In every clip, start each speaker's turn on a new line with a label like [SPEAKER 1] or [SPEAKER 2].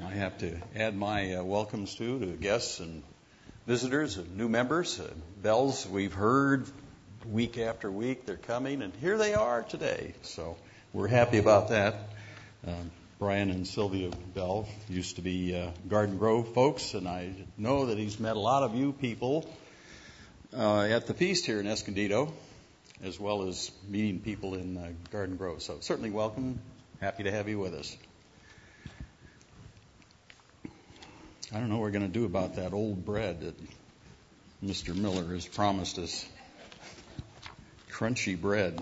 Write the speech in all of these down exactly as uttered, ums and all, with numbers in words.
[SPEAKER 1] I have to add my uh, welcomes to to guests and visitors and new members. Uh, bells we've heard week after week. They're coming, and here they are today. So we're happy about that. Um, Brian and Sylvia Bell used to be uh, Garden Grove folks, and I know that he's met a lot of you people uh, at the feast here in Escondido, as well as meeting people in uh, Garden Grove. So certainly welcome. Happy to have you with us. I don't know what we're going to do about that old bread that Mister Miller has promised us. Crunchy bread.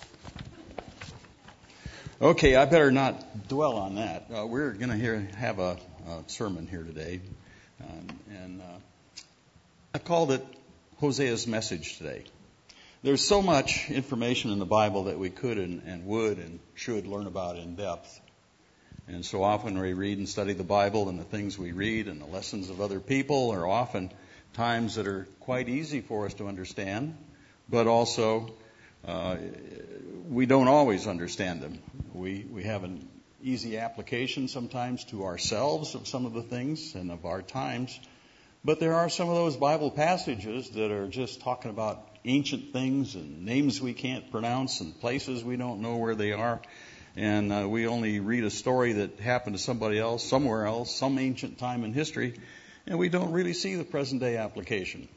[SPEAKER 1] Okay, I better not dwell on that. Uh, we're going to hear have a, a sermon here today, um, and uh, I called it Hosea's Message today. There's so much information in the Bible that we could and, and would and should learn about in depth. And so often we read and study the Bible, and the things we read and the lessons of other people are often times that are quite easy for us to understand, but also uh, we don't always understand them. We we have an easy application sometimes to ourselves of some of the things and of our times, but there are some of those Bible passages that are just talking about ancient things and names we can't pronounce and places we don't know where they are. And uh, we only read a story that happened to somebody else, somewhere else, some ancient time in history, and we don't really see the present day application.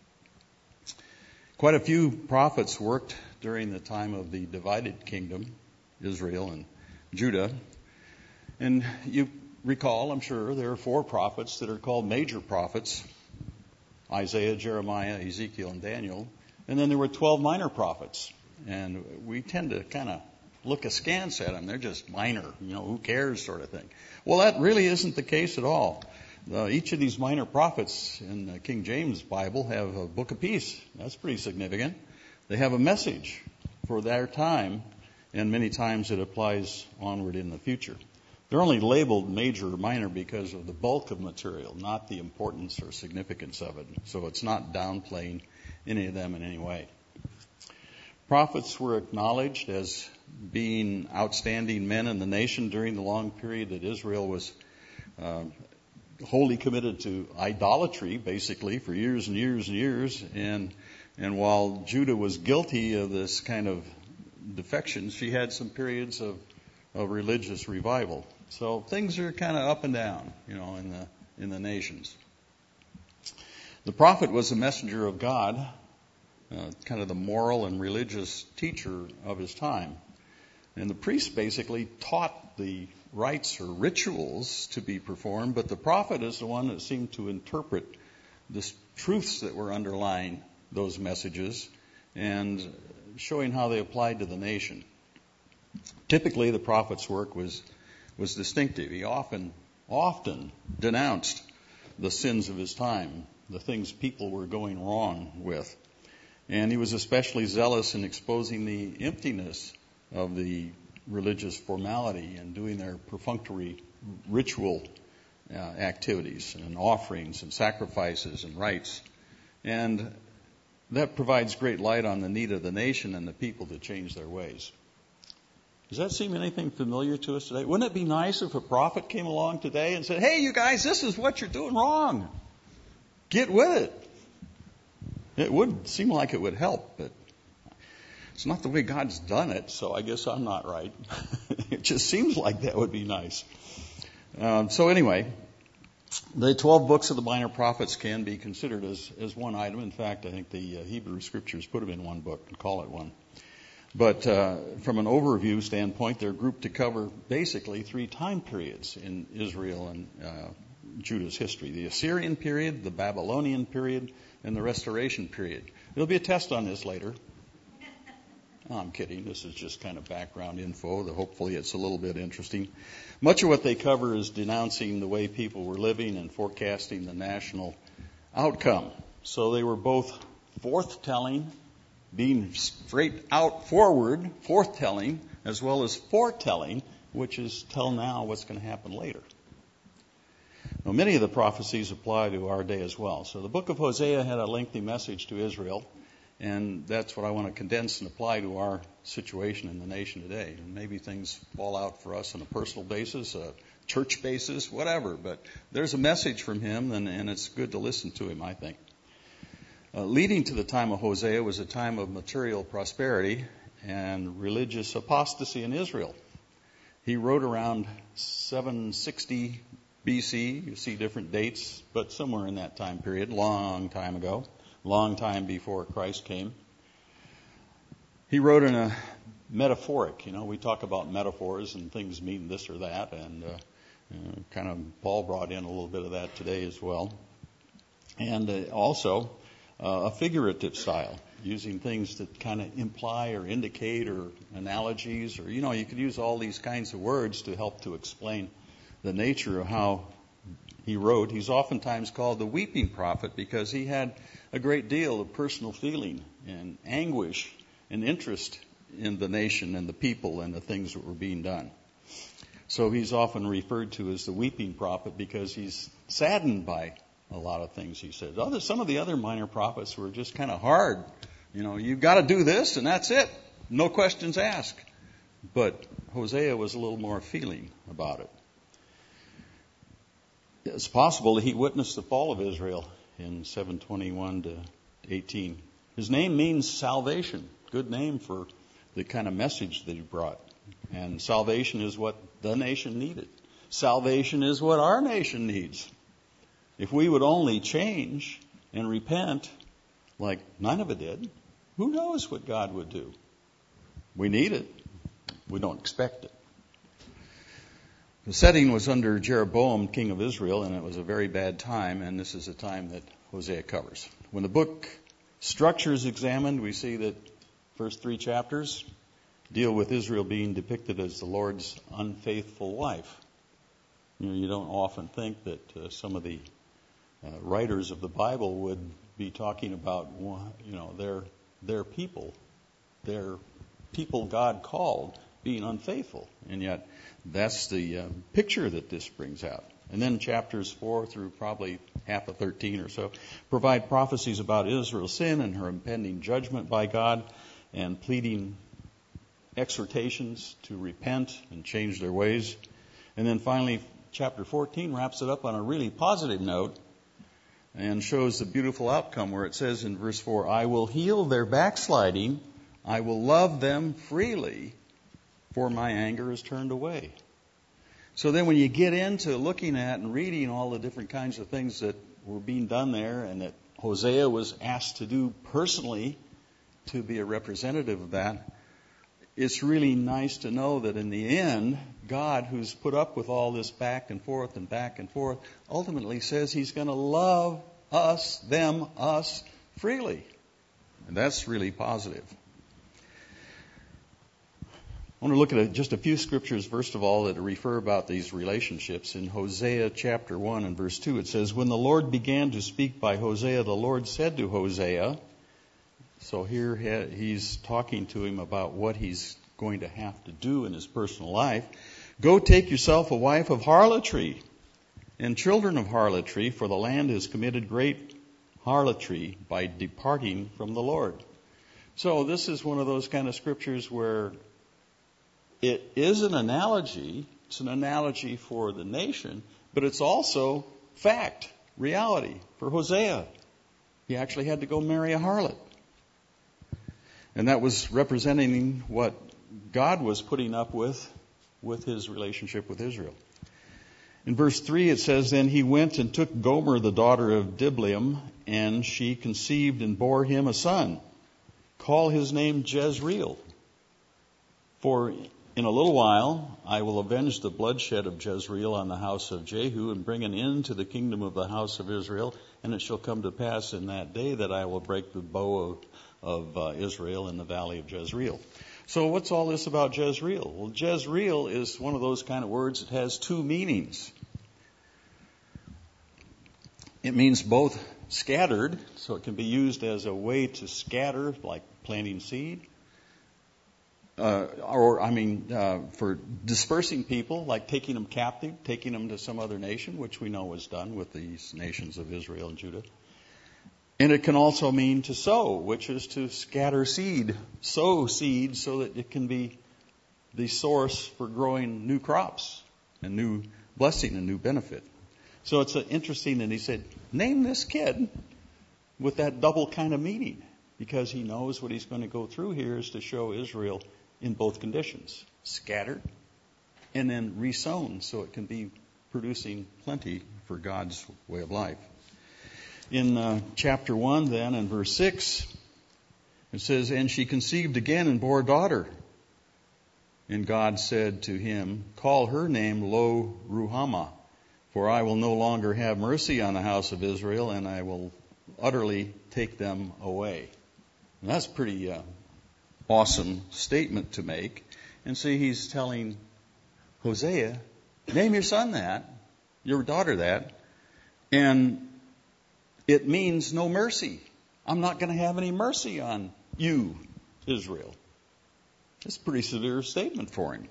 [SPEAKER 1] Quite a few prophets worked during the time of the divided kingdom, Israel and Judah. And you recall, I'm sure, there are four prophets that are called major prophets: Isaiah, Jeremiah, Ezekiel, and Daniel. And then there were twelve minor prophets. And we tend to kind of look askance at them. They're just minor, you know, who cares sort of thing. Well, that really isn't the case at all. Uh, each of these minor prophets in the King James Bible have a book apiece. That's pretty significant. They have a message for their time, and many times it applies onward in the future. They're only labeled major or minor because of the bulk of material, not the importance or significance of it. So it's not downplaying any of them in any way. Prophets were acknowledged as being outstanding men in the nation during the long period that Israel was uh, wholly committed to idolatry, basically, for years and years and years. And and while Judah was guilty of this kind of defection, she had some periods of, of religious revival. So things are kind of up and down, you know, in the in the nations. The prophet was a messenger of God, uh, kind of the moral and religious teacher of his time. And the priest basically taught the rites or rituals to be performed, but the prophet is the one that seemed to interpret the truths that were underlying those messages and showing how they applied to the nation. Typically, the prophet's work was was distinctive. He often, often denounced the sins of his time, the things people were going wrong with. And he was especially zealous in exposing the emptiness of the religious formality and doing their perfunctory ritual uh, activities and offerings and sacrifices and rites. And that provides great light on the need of the nation and the people to change their ways. Does that seem anything familiar to us today? Wouldn't it be nice if a prophet came along today and said, "Hey, you guys, this is what you're doing wrong. Get with it." It would seem like it would help, but it's not the way God's done it, so I guess I'm not right. It just seems like that would be nice. Um, so anyway, the twelve books of the minor prophets can be considered as, as one item. In fact, I think the uh, Hebrew Scriptures put them in one book and call it one. But uh, from an overview standpoint, they're grouped to cover basically three time periods in Israel and uh, Judah's history: the Assyrian period, the Babylonian period, and the Restoration period. There'll be a test on this later. Oh, I'm kidding. This is just kind of background info. Hopefully it's a little bit interesting. Much of what they cover is denouncing the way people were living and forecasting the national outcome. So they were both forth-telling, being straight out forward, forth-telling, as well as foretelling, which is tell now what's going to happen later. Now, many of the prophecies apply to our day as well. So the book of Hosea had a lengthy message to Israel, and that's what I want to condense and apply to our situation in the nation today. And maybe things fall out for us on a personal basis. Uh, church basis, whatever. But there's a message from him, and, and it's good to listen to him, I think. Uh, leading to the time of Hosea was a time of material prosperity and religious apostasy in Israel. He wrote around seven sixty B C. You see different dates, but somewhere in that time period, long time ago, long time before Christ came. He wrote in a metaphoric, you know, we talk about metaphors and things mean this or that, and uh, you know, kind of Paul brought in a little bit of that today as well. And uh, also uh, a figurative style, using things that kind of imply or indicate or analogies, or, you know, you could use all these kinds of words to help to explain the nature of how he wrote. He's oftentimes called the weeping prophet because he had a great deal of personal feeling and anguish and interest in the nation and the people and the things that were being done. So he's often referred to as the weeping prophet because he's saddened by a lot of things he says. Other, some of the other minor prophets were just kind of hard. You know, you've got to do this and that's it. No questions asked. But Hosea was a little more feeling about it. It's possible that he witnessed the fall of Israel in seven twenty-one to eighteen. His name means salvation. Good name for the kind of message that he brought. And salvation is what the nation needed. Salvation is what our nation needs. If we would only change and repent like Nineveh did, who knows what God would do? We need it. We don't expect it. The setting was under Jeroboam, king of Israel, and it was a very bad time, and this is a time that Hosea covers. When the book structure is examined, we see that first three chapters deal with Israel being depicted as the Lord's unfaithful wife. You know, you don't often think that uh, some of the uh, writers of the Bible would be talking about, you know, their their people, their people God called being unfaithful, and yet that's the uh, picture that this brings out. And then chapters four through probably half of thirteen or so provide prophecies about Israel's sin and her impending judgment by God, and pleading exhortations to repent and change their ways. And then finally, chapter fourteen wraps it up on a really positive note and shows the beautiful outcome where it says in verse four, I will heal their backsliding, I will love them freely, for my anger is turned away. So then when you get into looking at and reading all the different kinds of things that were being done there and that Hosea was asked to do personally to be a representative of that, it's really nice to know that in the end, God, who's put up with all this back and forth and back and forth, ultimately says he's going to love us, them, us, freely. And that's really positive. I want to look at just a few scriptures, first of all, that refer about these relationships. In Hosea chapter one and verse two, it says, when the Lord began to speak by Hosea, the Lord said to Hosea, so here he's talking to him about what he's going to have to do in his personal life. Go take yourself a wife of harlotry and children of harlotry, for the land has committed great harlotry by departing from the Lord. So this is one of those kind of scriptures where it is an analogy. It's an analogy for the nation, but it's also fact, reality for Hosea. He actually had to go marry a harlot. And that was representing what God was putting up with, with his relationship with Israel. In verse three it says, then he went and took Gomer, the daughter of Diblaim, and she conceived and bore him a son. Call his name Jezreel. For in a little while I will avenge the bloodshed of Jezreel on the house of Jehu, and bring an end to the kingdom of the house of Israel. And it shall come to pass in that day that I will break the bow of of uh, Israel in the valley of Jezreel. So what's all this about Jezreel? Well, Jezreel is one of those kind of words that has two meanings. It means both scattered, so it can be used as a way to scatter, like planting seed, uh, or, I mean, uh, for dispersing people, like taking them captive, taking them to some other nation, which we know was done with these nations of Israel and Judah. And it can also mean to sow, which is to scatter seed, sow seed so that it can be the source for growing new crops and new blessing, a new benefit. So it's interesting that he said, name this kid with that double kind of meaning, because he knows what he's going to go through here is to show Israel in both conditions, scattered and then resown, so it can be producing plenty for God's way of life. In uh, chapter one then, in verse six, it says, and she conceived again and bore a daughter. And God said to him, call her name Lo Ruhamah, for I will no longer have mercy on the house of Israel, and I will utterly take them away. And that's a pretty uh, awesome statement to make. And see, he's telling Hosea, name your son that, your daughter that, and it means no mercy. I'm not going to have any mercy on you, Israel. That's a pretty severe statement for him.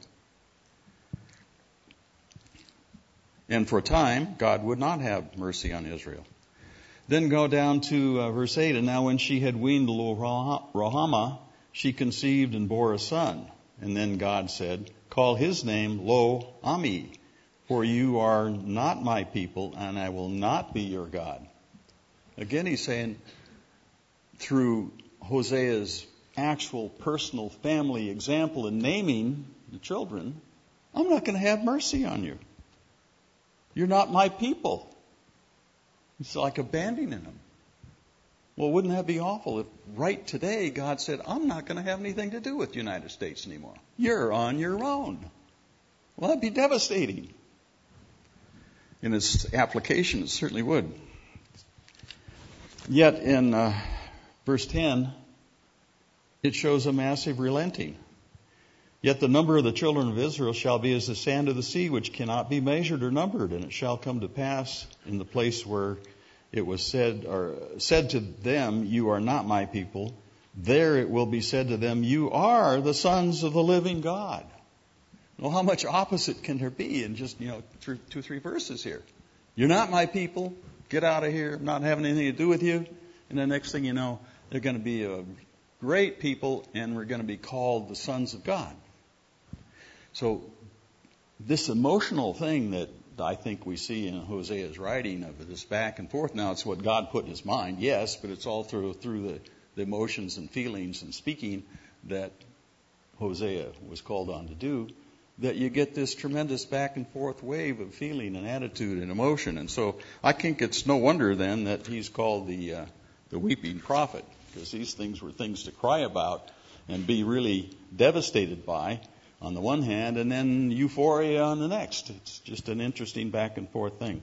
[SPEAKER 1] And for a time, God would not have mercy on Israel. Then go down to uh, verse eight. And now when she had weaned Lo Ruhamah, she conceived and bore a son. And then God said, call his name Lo Ami, for you are not my people, and I will not be your God. Again, he's saying, through Hosea's actual personal family example in naming the children, I'm not going to have mercy on you. You're not my people. It's like abandoning them. Well, wouldn't that be awful if right today God said, I'm not going to have anything to do with the United States anymore. You're on your own. Well, that'd be devastating. In its application, it certainly would. Yet in uh, verse ten, it shows a massive relenting. Yet the number of the children of Israel shall be as the sand of the sea, which cannot be measured or numbered. And it shall come to pass in the place where it was said, or said to them, you are not my people. There it will be said to them, you are the sons of the living God. Well, how much opposite can there be in just, you know, two, two, three verses here? You're not my people. Get out of here. I'm not having anything to do with you. And the next thing you know, they're going to be a great people, and we're going to be called the sons of God. So this emotional thing that I think we see in Hosea's writing of this back and forth, now it's what God put in his mind, yes, but it's all through through the, the emotions and feelings and speaking that Hosea was called on to do, that you get this tremendous back and forth wave of feeling and attitude and emotion. And so I think it's no wonder then that he's called the uh, the weeping prophet, because these things were things to cry about and be really devastated by on the one hand, and then euphoria on the next. It's just an interesting back and forth thing.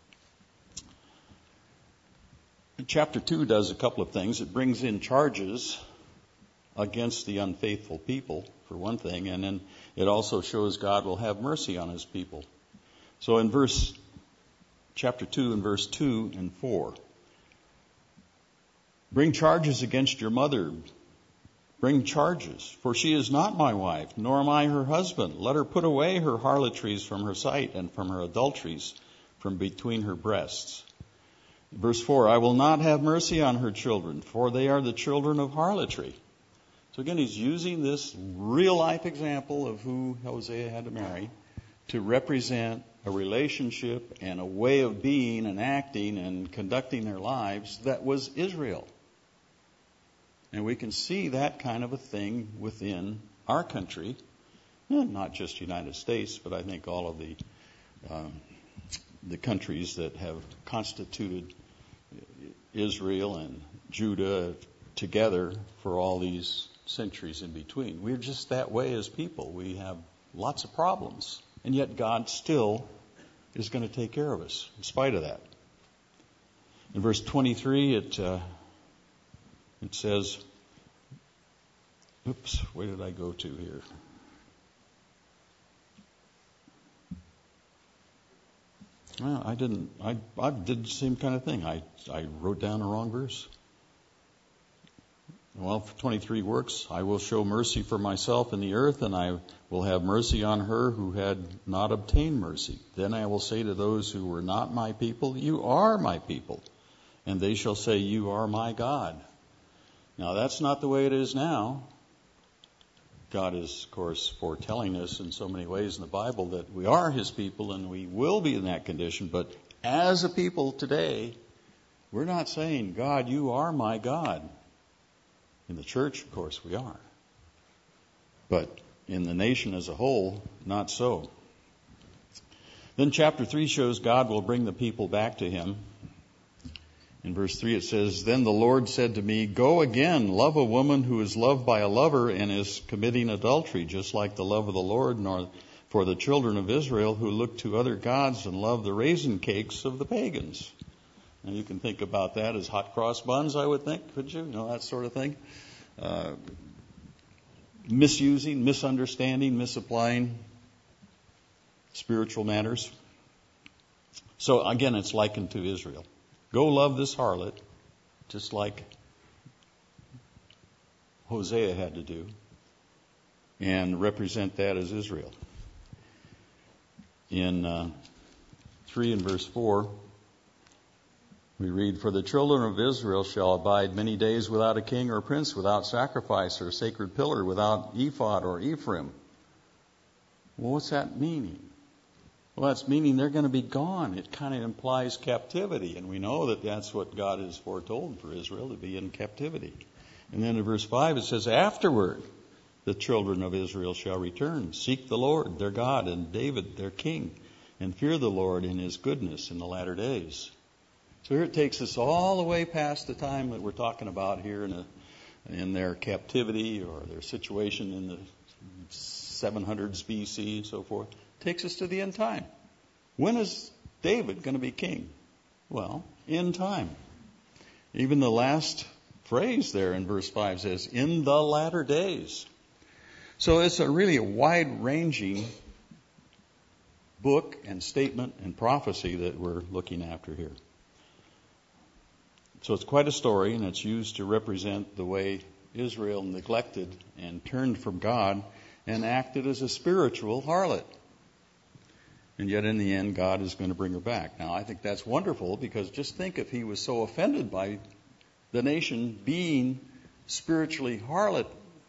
[SPEAKER 1] Chapter two does a couple of things. It brings in charges against the unfaithful people, for one thing, and then it also shows God will have mercy on his people. So in verse, chapter two and verse two and four, bring charges against your mother. Bring charges, for she is not my wife, nor am I her husband. Let her put away her harlotries from her sight, and from her adulteries from between her breasts. Verse four, I will not have mercy on her children, for they are the children of harlotry. So again, he's using this real life example of who Hosea had to marry to represent a relationship and a way of being and acting and conducting their lives that was Israel. And we can see that kind of a thing within our country, not just the United States, but I think all of the um, the countries that have constituted Israel and Judah together for all these centuries in between. We're just that way as people. We have lots of problems, and yet God still is going to take care of us in spite of that. In verse twenty-three, it uh, it says, oops, where did I go to here? Well, I didn't, I, I did the same kind of thing. I, I wrote down the wrong verse. Well, for twenty-three works, I will show mercy for myself in the earth, and I will have mercy on her who had not obtained mercy. Then I will say to those who were not my people, you are my people. And they shall say, you are my God. Now, that's not the way it is now. God is, of course, foretelling us in so many ways in the Bible that we are His people and we will be in that condition. But as a people today, we're not saying, God, you are my God. In the church, of course, we are. But in the nation as a whole, not so. Then chapter three shows God will bring the people back to Him. In verse three it says, Then the Lord said to me, Go again, love a woman who is loved by a lover and is committing adultery, just like the love of the Lord, nor for the children of Israel who look to other gods and love the raisin cakes of the pagans. And you can think about that as hot cross buns, I would think, could you? You know, that sort of thing. Uh, misusing, misunderstanding, misapplying spiritual matters. So again, it's likened to Israel. Go love this harlot, just like Hosea had to do, and represent that as Israel. In uh, three and verse four, we read, For the children of Israel shall abide many days without a king or a prince, without sacrifice or sacred pillar, without ephod or ephraim. Well, what's that meaning? Well, that's meaning they're going to be gone. It kind of implies captivity, and we know that that's what God has foretold for Israel, to be in captivity. And then in verse five it says, Afterward the children of Israel shall return, seek the Lord their God and David their king, and fear the Lord in His goodness in the latter days. So here it takes us all the way past the time that we're talking about here in, a, in their captivity or their situation in the seven hundreds B C and so forth. Takes us to the end time. When is David going to be king? Well, in time. Even the last phrase there in verse five says, in the latter days. So it's a really a wide-ranging book and statement and prophecy that we're looking after here. So it's quite a story, and it's used to represent the way Israel neglected and turned from God and acted as a spiritual harlot. And yet in the end, God is going to bring her back. Now, I think that's wonderful, because just think if He was so offended by the nation being spiritually harlot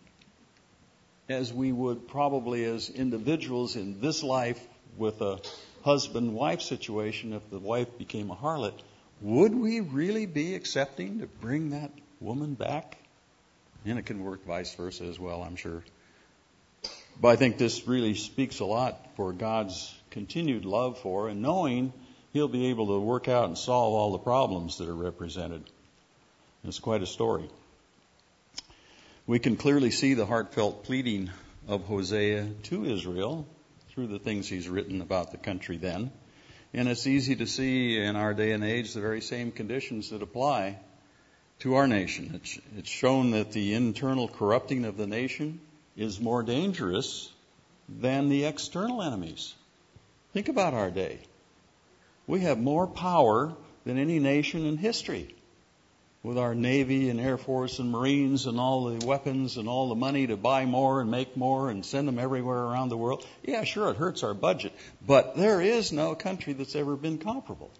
[SPEAKER 1] as we would probably as individuals in this life with a husband-wife situation, if the wife became a harlot, would we really be accepting to bring that woman back? And it can work vice versa as well, I'm sure. But I think this really speaks a lot for God's continued love for, and knowing He'll be able to work out and solve all the problems that are represented. It's quite a story. We can clearly see the heartfelt pleading of Hosea to Israel through the things he's written about the country then. And it's easy to see in our day and age the very same conditions that apply to our nation. It's, it's shown that the internal corrupting of the nation is more dangerous than the external enemies. Think about our day. We have more power than any nation in history, with our Navy and Air Force and Marines and all the weapons and all the money to buy more and make more and send them everywhere around the world. Yeah, sure, it hurts our budget, but there is no country that's ever been comparable.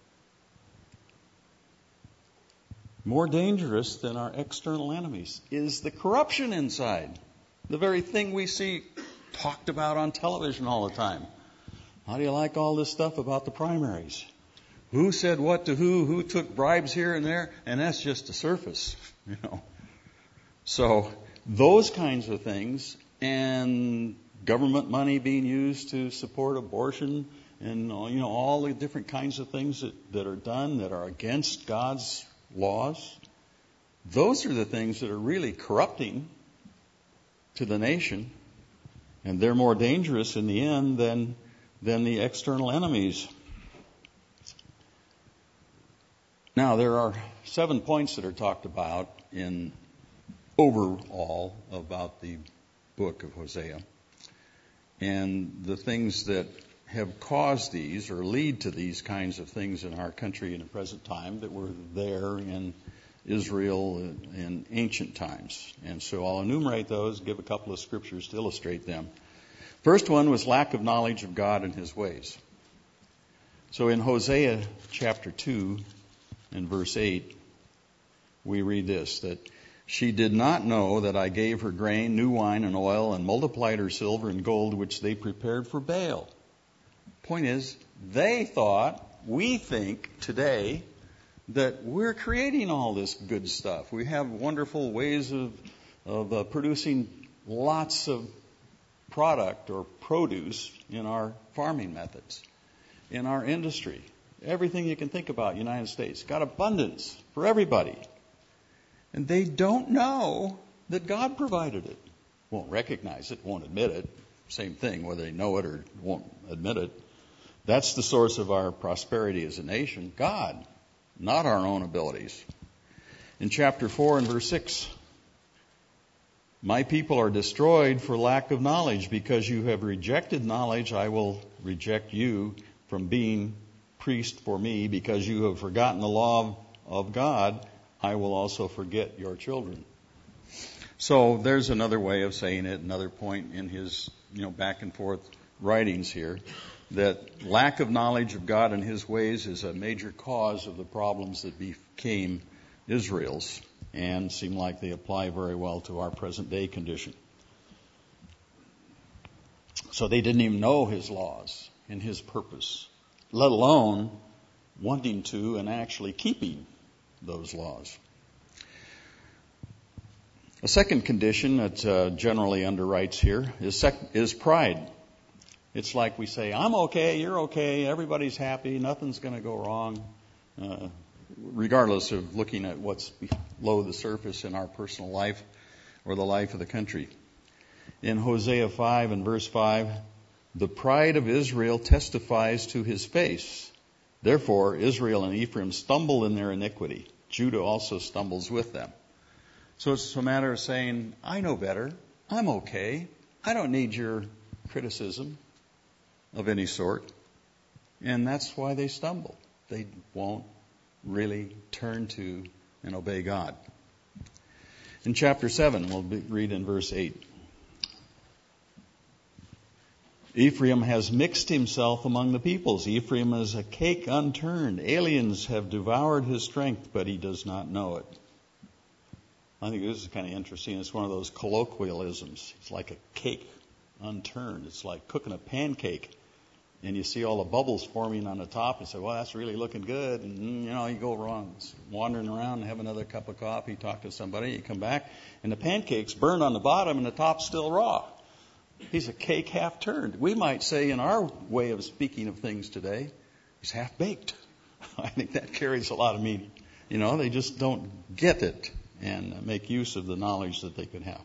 [SPEAKER 1] More dangerous than our external enemies is the corruption inside. The very thing we see talked about on television all the time. How do you like all this stuff about the primaries? Who said what to who? Who took bribes here and there? And that's just the surface, you know. So those kinds of things, and government money being used to support abortion, and you know all the different kinds of things that, that are done that are against God's laws. Those are the things that are really corrupting to the nation, and they're more dangerous in the end than than the external enemies. Now, there are seven points that are talked about in overall about the book of Hosea. And the things that have caused these or lead to these kinds of things in our country in the present time that were there in Israel in ancient times. And so I'll enumerate those, give a couple of scriptures to illustrate them. First one was lack of knowledge of God and His ways. So in Hosea chapter two, in verse eight, we read this, that She did not know that I gave her grain, new wine, and oil, and multiplied her silver and gold, which they prepared for Baal. Point is, they thought, we think today, that we're creating all this good stuff. We have wonderful ways of, of uh, producing lots of product or produce in our farming methods, in our industry. Everything you can think about, United States, got abundance for everybody. And they don't know that God provided it. Won't recognize it, won't admit it. Same thing, whether they know it or won't admit it. That's the source of our prosperity as a nation, God, not our own abilities. In chapter four and verse six, my people are destroyed for lack of knowledge. Because you have rejected knowledge, I will reject you from being priest for me. Because you have forgotten the law of God, I will also forget your children. So there's another way of saying it, another point in his, you know, back and forth writings here, that lack of knowledge of God and his ways is a major cause of the problems that became Israel's and seem like they apply very well to our present day condition. So they didn't even know his laws and his purpose, let alone wanting to and actually keeping those laws. A second condition that uh, generally underwrites here is, sec- is pride. It's like we say, I'm okay, you're okay, everybody's happy, nothing's going to go wrong, uh, regardless of looking at what's below the surface in our personal life or the life of the country. In Hosea five and verse five, the pride of Israel testifies to his face. Therefore, Israel and Ephraim stumble in their iniquity. Judah also stumbles with them. So it's a matter of saying, I know better. I'm okay. I don't need your criticism of any sort. And that's why they stumble. They won't really turn to and obey God. In chapter seven, we'll read in verse eight. Ephraim has mixed himself among the peoples. Ephraim is a cake unturned. Aliens have devoured his strength, but he does not know it. I think this is kind of interesting. It's one of those colloquialisms. It's like a cake unturned. It's like cooking a pancake, and you see all the bubbles forming on the top, and say, well, that's really looking good. And, you know, you go wrong, wandering around and have another cup of coffee, talk to somebody, you come back, and the pancake's burned on the bottom, and the top's still raw. He's a cake half turned. We might say in our way of speaking of things today, he's half baked. I think that carries a lot of meaning. You know, they just don't get it and make use of the knowledge that they could have.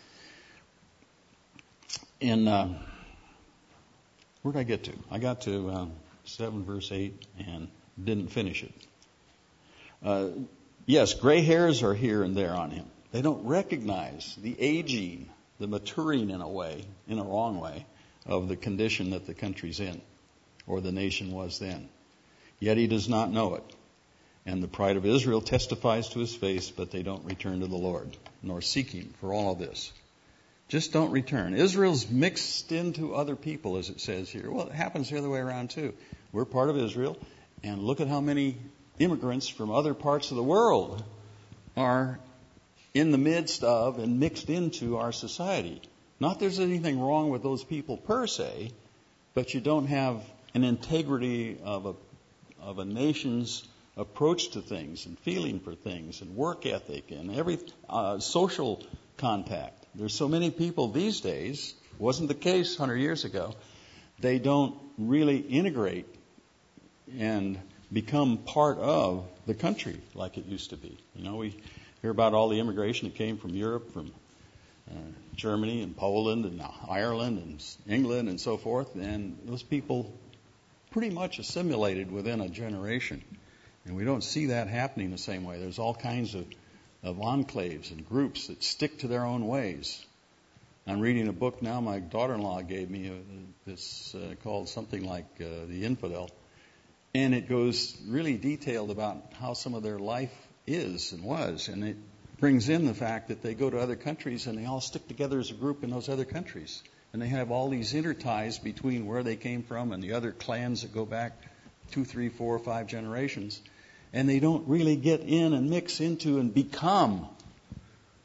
[SPEAKER 1] In, uh, where did I get to? I got to uh, seven verse eight and didn't finish it. Uh, yes, gray hairs are here and there on him. They don't recognize the aging, the maturing in a way, in a wrong way, of the condition that the country's in, or the nation was then. Yet he does not know it. And the pride of Israel testifies to his face, but they don't return to the Lord, nor seek him for all of this. Just don't return. Israel's mixed into other people, as it says here. Well, it happens the other way around, too. We're part of Israel, and look at how many immigrants from other parts of the world are in the midst of and mixed into our society. Not there's anything wrong with those people per se, but you don't have an integrity of a of a nation's approach to things and feeling for things and work ethic and every uh, social contact. There's so many people these days, wasn't the case one hundred years ago, they don't really integrate and become part of the country like it used to be. You know, we hear about all the immigration that came from Europe, from uh, Germany and Poland and Ireland and England and so forth, and those people pretty much assimilated within a generation. And we don't see that happening the same way. There's all kinds of, of enclaves and groups that stick to their own ways. I'm reading a book now my daughter-in-law gave me. It's uh, called something like uh, The Infidel. And it goes really detailed about how some of their life is and was. And it brings in the fact that they go to other countries and they all stick together as a group in those other countries. And they have all these interties between where they came from and the other clans that go back two, three, four, five generations. And they don't really get in and mix into and become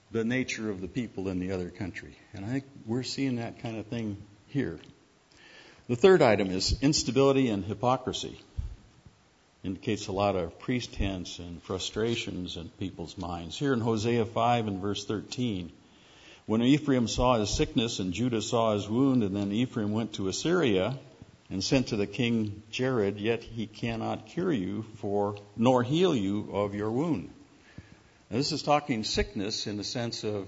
[SPEAKER 1] the nature of the people in the other country. And I think we're seeing that kind of thing here. The third item is instability and hypocrisy. Indicates a lot of pretense and frustrations in people's minds. Here in Hosea five and verse thirteen, when Ephraim saw his sickness and Judah saw his wound, and then Ephraim went to Assyria and sent to the king Jared, yet he cannot cure you for nor heal you of your wound. Now, this is talking sickness in the sense of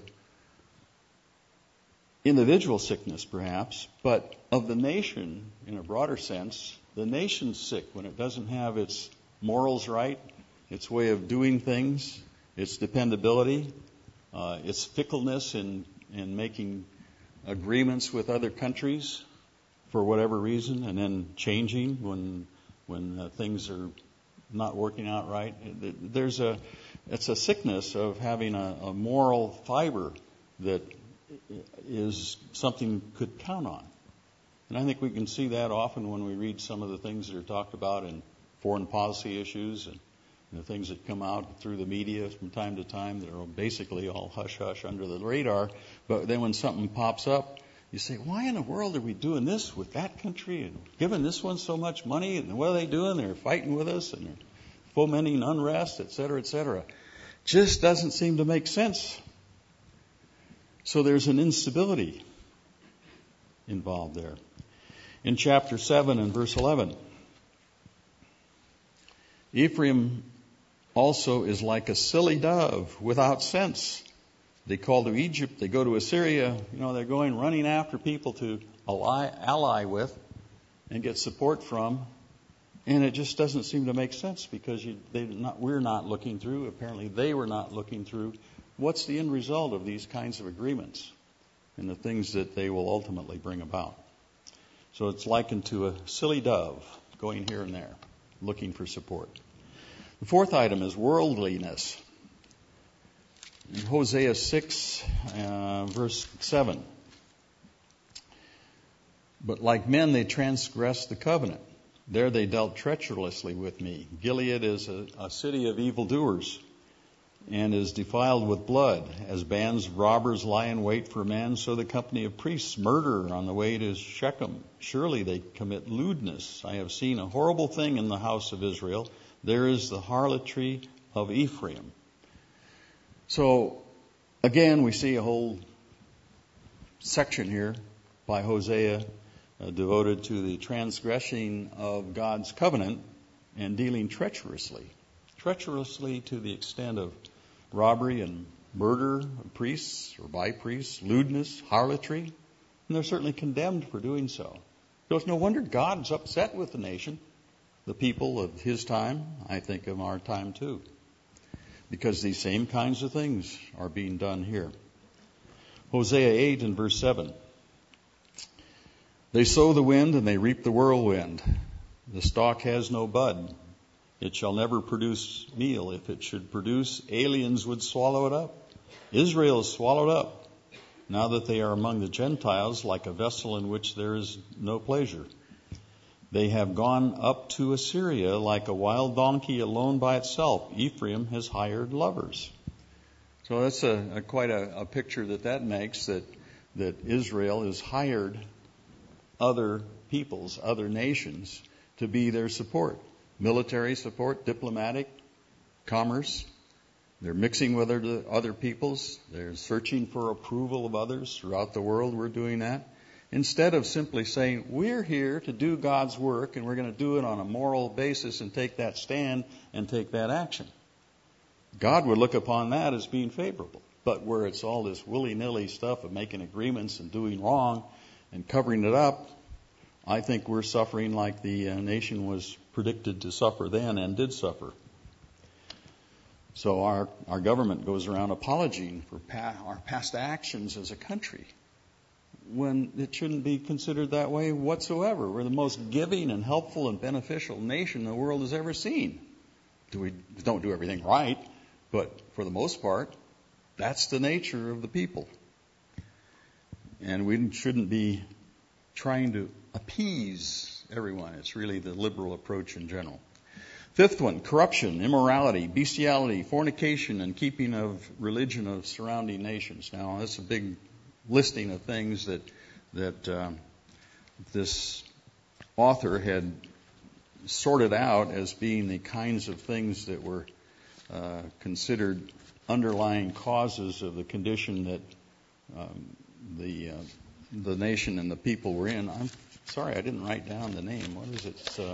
[SPEAKER 1] individual sickness, perhaps, but of the nation in a broader sense. The nation's sick when it doesn't have its morals right, its way of doing things, its dependability, uh, its fickleness in, in making agreements with other countries for whatever reason, and then changing when when uh, things are not working out right. There's a it's a sickness of having a, a moral fiber that is something could count on. And I think we can see that often when we read some of the things that are talked about in foreign policy issues and the things that come out through the media from time to time that are basically all hush-hush under the radar. But then when something pops up, you say, why in the world are we doing this with that country and giving this one so much money? And what are they doing? They're fighting with us and they're fomenting unrest, et cetera, et cetera. Just doesn't seem to make sense. So there's an instability involved there. In chapter seven and verse eleven, Ephraim also is like a silly dove without sense. They call to Egypt, they go to Assyria, you know, they're going running after people to ally, ally with and get support from. And it just doesn't seem to make sense because you, they not, we're not looking through, apparently they were not looking through, what's the end result of these kinds of agreements and the things that they will ultimately bring about. So it's likened to a silly dove going here and there, looking for support. The fourth item is worldliness. In Hosea six, uh, verse seven. But like men, they transgressed the covenant. There they dealt treacherously with me. Gilead is a, a city of evildoers and is defiled with blood. As bands of robbers lie in wait for men, so the company of priests murder on the way to Shechem. Surely they commit lewdness. I have seen a horrible thing in the house of Israel. There is the harlotry of Ephraim. So, again, we see a whole section here by Hosea uh, devoted to the transgressing of God's covenant and dealing treacherously. Treacherously to the extent of robbery and murder of priests or by priests, lewdness, harlotry. And they're certainly condemned for doing so. So it's no wonder God's upset with the nation, the people of his time, I think of our time too. Because these same kinds of things are being done here. Hosea eight and verse seven. They sow the wind and they reap the whirlwind. The stalk has no bud. It shall never produce meal. If it should produce, aliens would swallow it up. Israel is swallowed up, now that they are among the Gentiles, like a vessel in which there is no pleasure. They have gone up to Assyria like a wild donkey alone by itself. Ephraim has hired lovers. So that's a, a quite a, a picture that that makes, that, that Israel has hired other peoples, other nations, to be their support. Military support, diplomatic, commerce. They're mixing with other, other peoples. They're searching for approval of others. Throughout the world, we're doing that. Instead of simply saying, we're here to do God's work and we're going to do it on a moral basis and take that stand and take that action. God would look upon that as being favorable. But where it's all this willy-nilly stuff of making agreements and doing wrong and covering it up, I think we're suffering like the uh, nation was predicted to suffer then and did suffer. So our, our government goes around apologizing for pa- our past actions as a country, when it shouldn't be considered that way whatsoever. We're the most giving and helpful and beneficial nation the world has ever seen. Do we don't do everything right, but for the most part, that's the nature of the people. And we shouldn't be trying to appease everyone. It's really the liberal approach in general. Fifth one, corruption, immorality, bestiality, fornication, and keeping of religion of surrounding nations. Now, that's a big listing of things that that um, this author had sorted out as being the kinds of things that were uh, considered underlying causes of the condition that um, the uh, the nation and the people were in. I'm sorry, I didn't write down the name. What is it? Uh,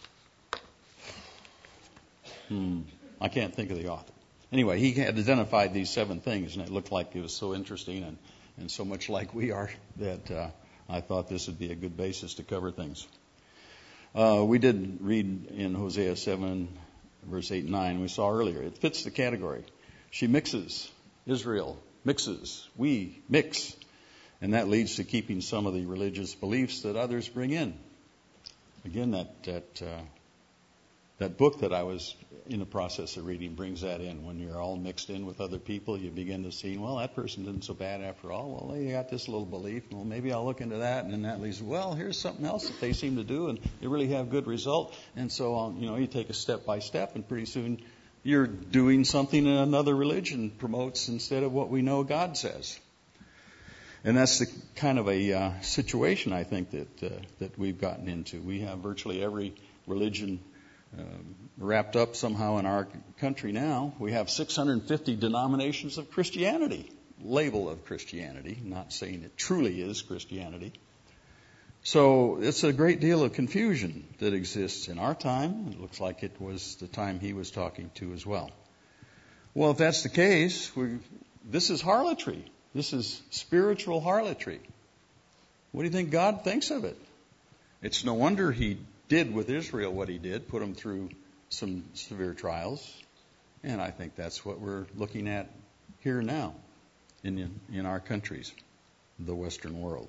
[SPEAKER 1] Hmm. I can't think of the author. Anyway, he had identified these seven things, and it looked like it was so interesting and, and so much like we are that uh, I thought this would be a good basis to cover things. Uh, we did read in Hosea seven, verse eight and nine, we saw earlier. It fits the category. She mixes. Israel mixes. We mix. And that leads to keeping some of the religious beliefs that others bring in. Again, that... that uh, That book that I was in the process of reading brings that in. When you're all mixed in with other people, you begin to see, well, that person isn't so bad after all. Well, they got this little belief. Well, maybe I'll look into that. And then that leads, well, here's something else that they seem to do, and they really have good result. And so, um, you know, you take a step by step, and pretty soon you're doing something that another religion promotes instead of what we know God says. And that's the kind of a uh, situation, I think, that uh, that we've gotten into. We have virtually every religion Uh, wrapped up somehow in our country now. We have six hundred fifty denominations of Christianity, label of Christianity, not saying it truly is Christianity. So it's a great deal of confusion that exists in our time. It looks like it was the time he was talking to as well. Well, if that's the case, we, this is harlotry. This is spiritual harlotry. What do you think God thinks of it? It's no wonder he did with Israel what he did, put them through some severe trials. And I think that's what we're looking at here now in, in our countries, the Western world.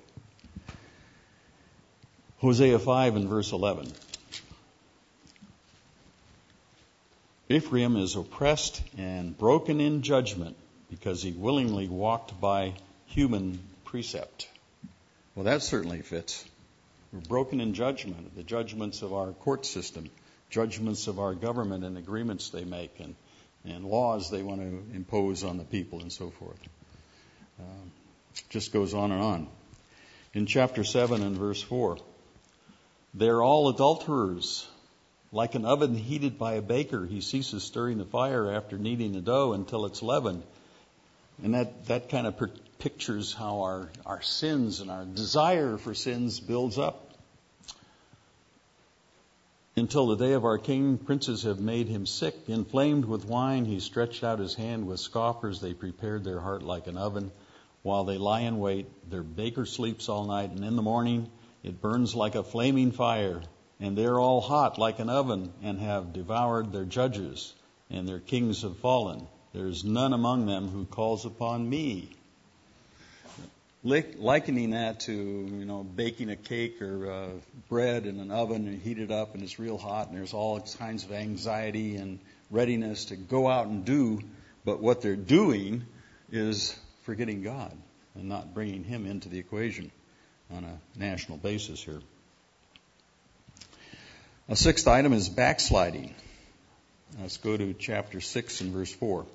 [SPEAKER 1] Hosea five and verse eleven. Ephraim is oppressed and broken in judgment because he willingly walked by human precept. Well, that certainly fits. We're broken in judgment, the judgments of our court system, judgments of our government and agreements they make, and, and laws they want to impose on the people and so forth. Uh, just goes on and on. In chapter seven and verse four, they're all adulterers. Like an oven heated by a baker, he ceases stirring the fire after kneading the dough until it's leavened. And that, that kind of per- pictures how our, our sins and our desire for sins builds up. Until the day of our king, princes have made him sick. Inflamed with wine, he stretched out his hand with scoffers. They prepared their heart like an oven. While they lie in wait, their baker sleeps all night. And in the morning, it burns like a flaming fire. And they're all hot like an oven and have devoured their judges. And their kings have fallen. There's none among them who calls upon me. Likening that to, you know, baking a cake or uh, bread in an oven and heat it up and it's real hot and there's all kinds of anxiety and readiness to go out and do, but what they're doing is forgetting God and not bringing Him into the equation on a national basis here. A sixth item is backsliding. Let's go to chapter six and verse four.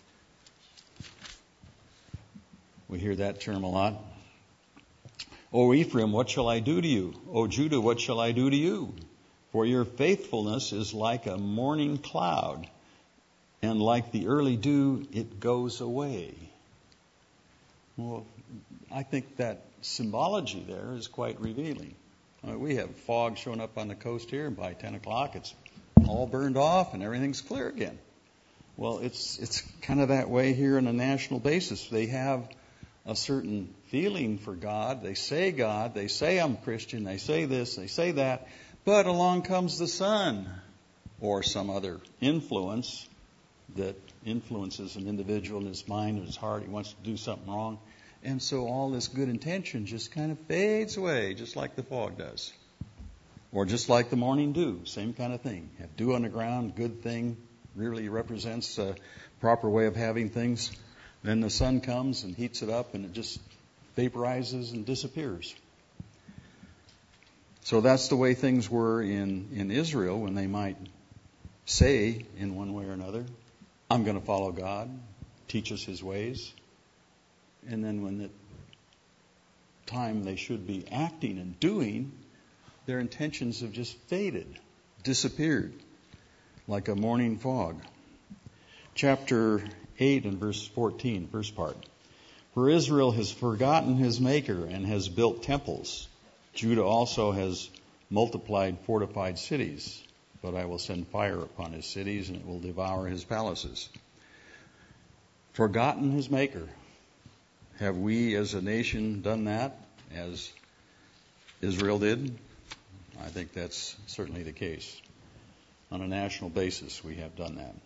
[SPEAKER 1] We hear that term a lot. O Ephraim, what shall I do to you? O Judah, what shall I do to you? For your faithfulness is like a morning cloud, and like the early dew, it goes away. Well, I think that symbology there is quite revealing. I mean, we have fog showing up on the coast here, and by ten o'clock it's all burned off and everything's clear again. Well, it's it's kind of that way here on a national basis. They have a certain feeling for God. They say God. They say I'm Christian. They say this. They say that. But along comes the sun or some other influence that influences an individual in his mind and his heart. He wants to do something wrong. And so all this good intention just kind of fades away, just like the fog does. Or just like the morning dew, same kind of thing. Have dew on the ground, good thing, really represents a proper way of having things. Then the sun comes and heats it up and it just vaporizes and disappears. So that's the way things were in, in Israel when they might say in one way or another, I'm going to follow God, teach us His ways. And then when the time they should be acting and doing, their intentions have just faded, disappeared, like a morning fog. Chapter eight and verse fourteen, first part. For Israel has forgotten his Maker and has built temples. Judah also has multiplied fortified cities. But I will send fire upon his cities, and it will devour his palaces. Forgotten his Maker. Have we as a nation done that, as Israel did? I think that's certainly the case. On a national basis, we have done that.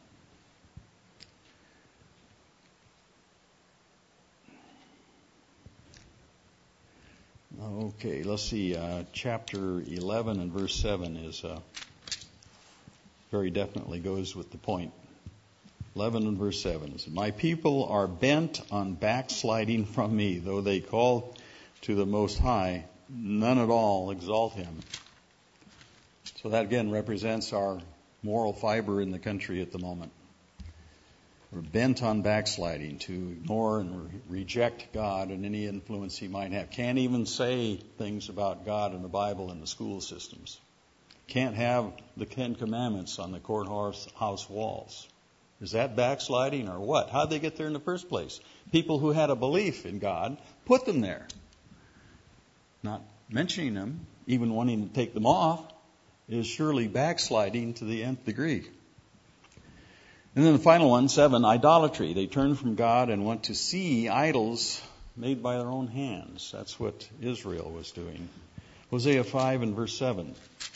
[SPEAKER 1] Okay, let's see. Uh, chapter eleven and verse seven is uh, very definitely goes with the point. eleven and verse seven. My people are bent on backsliding from me, though they call to the Most High, none at all exalt him. So that again represents our moral fiber in the country at the moment. We're bent on backsliding, to ignore and re- reject God and any influence he might have. Can't even say things about God in the Bible in the school systems. Can't have the Ten Commandments on the courthouse walls. Is that backsliding or what? How'd they get there in the first place? People who had a belief in God put them there. Not mentioning them, even wanting to take them off, is surely backsliding to the nth degree. And then the final one, seven, idolatry. They turn from God and want to see idols made by their own hands. That's what Israel was doing. Hosea five and verse seven.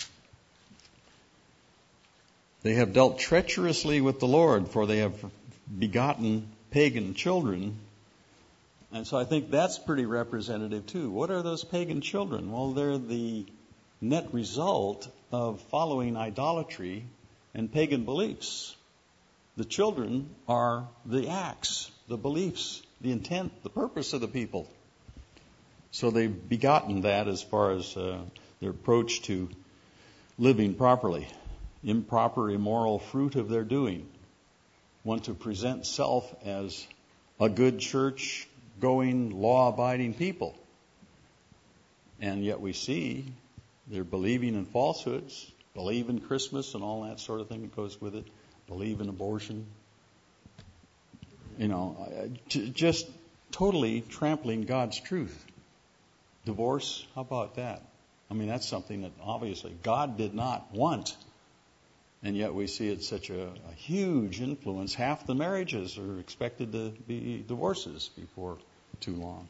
[SPEAKER 1] They have dealt treacherously with the Lord, for they have begotten pagan children. And so I think that's pretty representative too. What are those pagan children? Well, they're the net result of following idolatry and pagan beliefs. The children are the acts, the beliefs, the intent, the purpose of the people. So they've begotten that as far as uh, their approach to living properly. Improper, immoral fruit of their doing. Want to present self as a good church-going, law-abiding people. And yet we see they're believing in falsehoods, believe in Christmas and all that sort of thing that goes with it, believe in abortion. You know, just totally trampling God's truth. Divorce, how about that? I mean, that's something that obviously God did not want. And yet we see it's such a, a huge influence. Half the marriages are expected to be divorces before too long.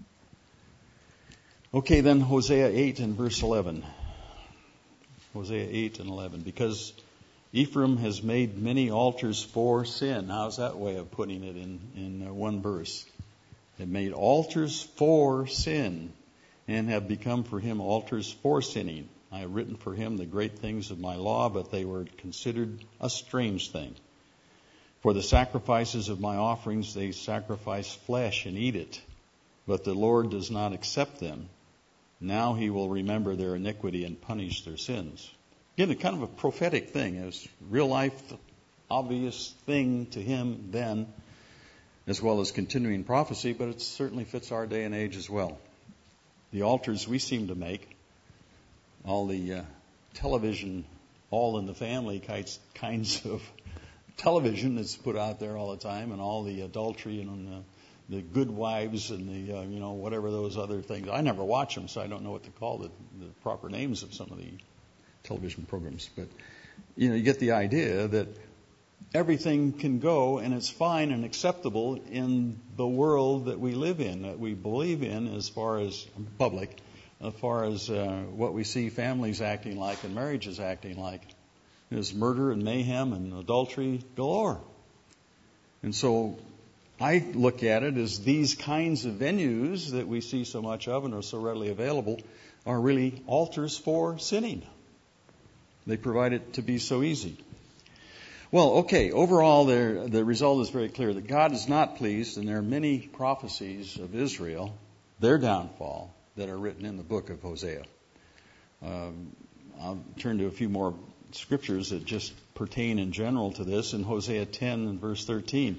[SPEAKER 1] Okay, then Hosea eight and verse eleven. Hosea eight and eleven. Because Ephraim has made many altars for sin. How's that way of putting it in, in one verse? They've made altars for sin and have become for him altars for sinning. I have written for him the great things of my law, but they were considered a strange thing. For the sacrifices of my offerings, they sacrifice flesh and eat it. But the Lord does not accept them. Now he will remember their iniquity and punish their sins. Again, a kind of a prophetic thing. It was real life, obvious thing to him then, as well as continuing prophecy, but it certainly fits our day and age as well. The altars we seem to make, all the uh, television, all in the family kinds, kinds of television that's put out there all the time, and all the adultery and the, the good wives and the, uh, you know, whatever those other things. I never watch them, so I don't know what to call the, the proper names of some of the television programs. But, you know, you get the idea that everything can go and it's fine and acceptable in the world that we live in, that we believe in as far as public, as far as uh, what we see families acting like and marriages acting like. There's murder and mayhem and adultery galore. And so I look at it as these kinds of venues that we see so much of and are so readily available are really altars for sinning. They provide it to be so easy. Well, okay, overall there, the result is very clear that God is not pleased, and there are many prophecies of Israel, their downfall, that are written in the book of Hosea. Um, I'll turn to a few more scriptures that just pertain in general to this in Hosea ten and verse thirteen.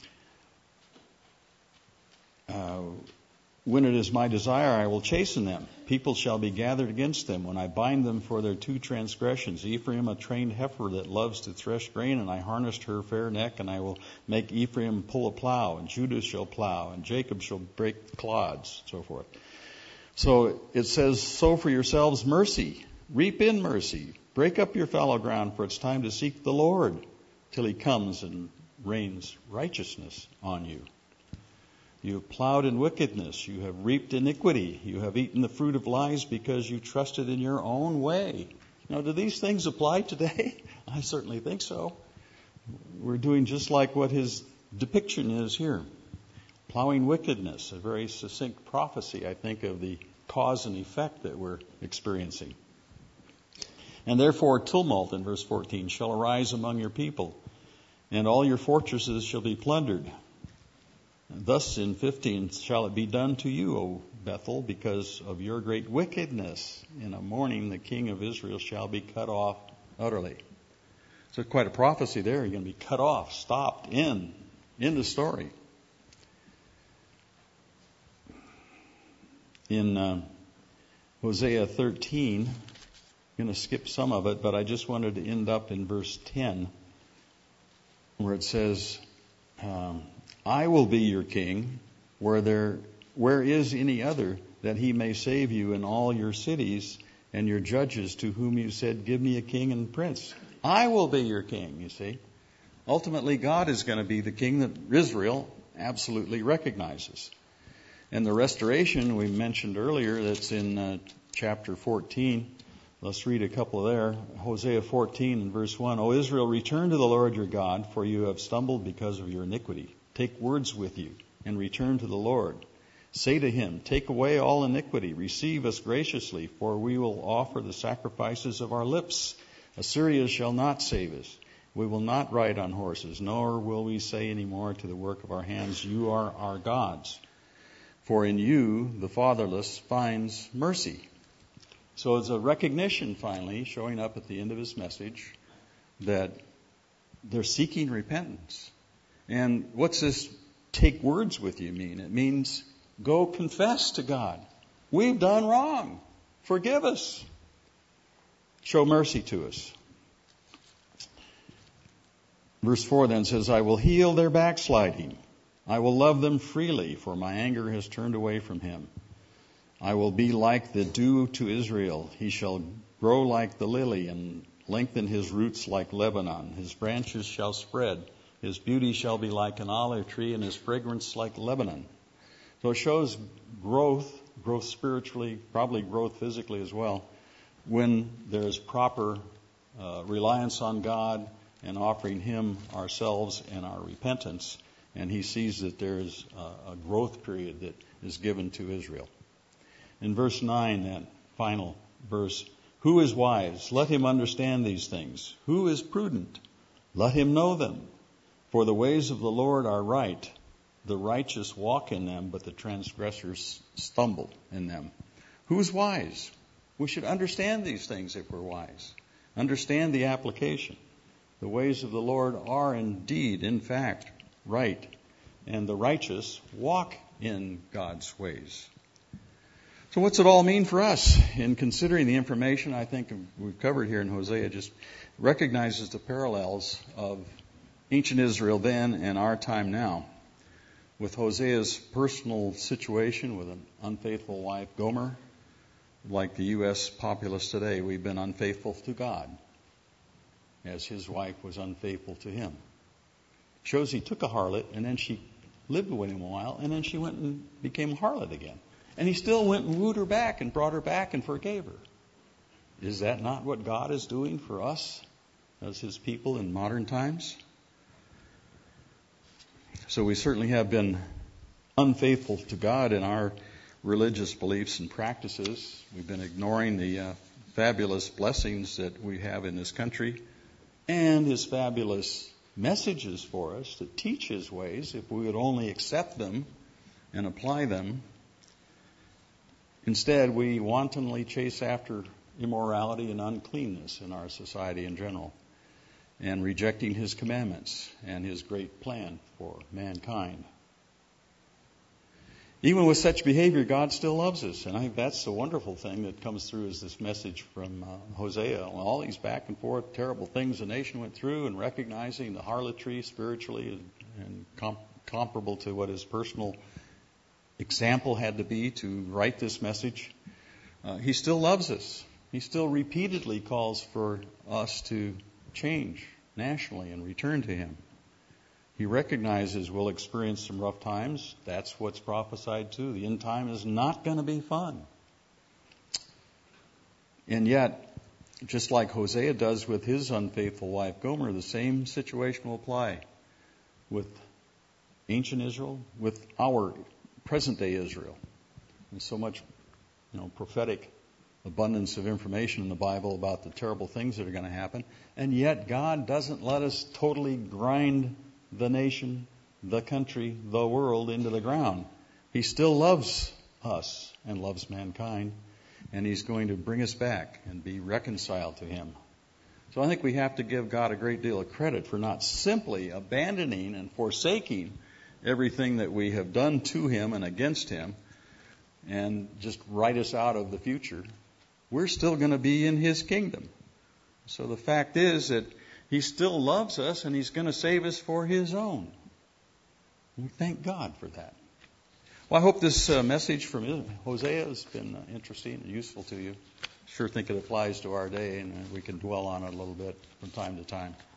[SPEAKER 1] Uh, when it is my desire, I will chasten them. People shall be gathered against them when I bind them for their two transgressions. Ephraim, a trained heifer that loves to thresh grain, and I harnessed her fair neck, and I will make Ephraim pull a plow, and Judah shall plow, and Jacob shall break clods, so forth. So it says, sow for yourselves mercy, reap in mercy, break up your fallow ground, for it's time to seek the Lord till he comes and rains righteousness on you. You have plowed in wickedness. You have reaped iniquity. You have eaten the fruit of lies because you trusted in your own way. Now, do these things apply today? I certainly think so. We're doing just like what his depiction is here. Plowing wickedness, a very succinct prophecy, I think, of the cause and effect that we're experiencing. And therefore tumult, in verse fourteen, shall arise among your people, and all your fortresses shall be plundered. Thus in fifteen shall it be done to you, O Bethel, because of your great wickedness. In a morning the king of Israel shall be cut off utterly. So quite a prophecy there. You're going to be cut off, stopped, in, in the story. In uh, Hosea thirteen, I'm going to skip some of it, but I just wanted to end up in verse ten, where it says, um, I will be your king, where there, where is any other, that he may save you in all your cities and your judges to whom you said, give me a king and prince. I will be your king, you see. Ultimately, God is going to be the king that Israel absolutely recognizes. And the restoration we mentioned earlier, that's in uh, chapter fourteen. Let's read a couple there. Hosea fourteen and verse one. O Israel, return to the Lord your God, for you have stumbled because of your iniquity. Take words with you and return to the Lord. Say to him, take away all iniquity. Receive us graciously, for we will offer the sacrifices of our lips. Assyria shall not save us. We will not ride on horses, nor will we say any more to the work of our hands, you are our gods. For in you the fatherless finds mercy. So it's a recognition finally showing up at the end of his message that they're seeking repentance. And what's this take words with you mean? It means go confess to God. We've done wrong. Forgive us. Show mercy to us. Verse four then says, I will heal their backsliding. I will love them freely, for my anger has turned away from him. I will be like the dew to Israel. He shall grow like the lily and lengthen his roots like Lebanon. His branches shall spread. His beauty shall be like an olive tree, and his fragrance like Lebanon. So it shows growth, growth spiritually, probably growth physically as well, when there is proper uh, reliance on God and offering him ourselves and our repentance. And he sees that there is a, a growth period that is given to Israel. In verse nine, that final verse, who is wise? Let him understand these things. Who is prudent? Let him know them. For the ways of the Lord are right. The righteous walk in them, but the transgressors stumble in them. Who's wise? We should understand these things if we're wise. Understand the application. The ways of the Lord are indeed, in fact, right. And the righteous walk in God's ways. So what's it all mean for us? In considering the information I think we've covered here in Hosea, just recognizes the parallels of ancient Israel then and our time now. With Hosea's personal situation with an unfaithful wife, Gomer, like the U S populace today, we've been unfaithful to God, as his wife was unfaithful to him. Shows he took a harlot, and then she lived with him a while, and then she went and became a harlot again. And he still went and wooed her back and brought her back and forgave her. Is that not what God is doing for us as his people in modern times? So we certainly have been unfaithful to God in our religious beliefs and practices. We've been ignoring the uh, fabulous blessings that we have in this country and his fabulous messages for us to teach his ways if we would only accept them and apply them. Instead, we wantonly chase after immorality and uncleanness in our society in general, and rejecting his commandments and his great plan for mankind. Even with such behavior, God still loves us. And I think that's the wonderful thing that comes through is this message from uh, Hosea. All these back and forth terrible things the nation went through, and recognizing the harlotry spiritually and, and com- comparable to what his personal example had to be to write this message. Uh, he still loves us. He still repeatedly calls for us to change nationally and return to him. He recognizes we'll experience some rough times. That's what's prophesied too. The end time is not going to be fun. And yet, just like Hosea does with his unfaithful wife Gomer, the same situation will apply with ancient Israel, with our present-day Israel. There's so much, you know, prophetic abundance of information in the Bible about the terrible things that are going to happen. And yet God doesn't let us totally grind the nation, the country, the world into the ground. He still loves us and loves mankind, and he's going to bring us back and be reconciled to him. So I think we have to give God a great deal of credit for not simply abandoning and forsaking everything that we have done to him and against him and just write us out of the future. We're still going to be in his kingdom. So the fact is that he still loves us, and he's going to save us for his own. We thank God for that. Well, I hope this uh, message from Hosea has been uh, interesting and useful to you. Sure think it applies to our day, and uh, we can dwell on it a little bit from time to time.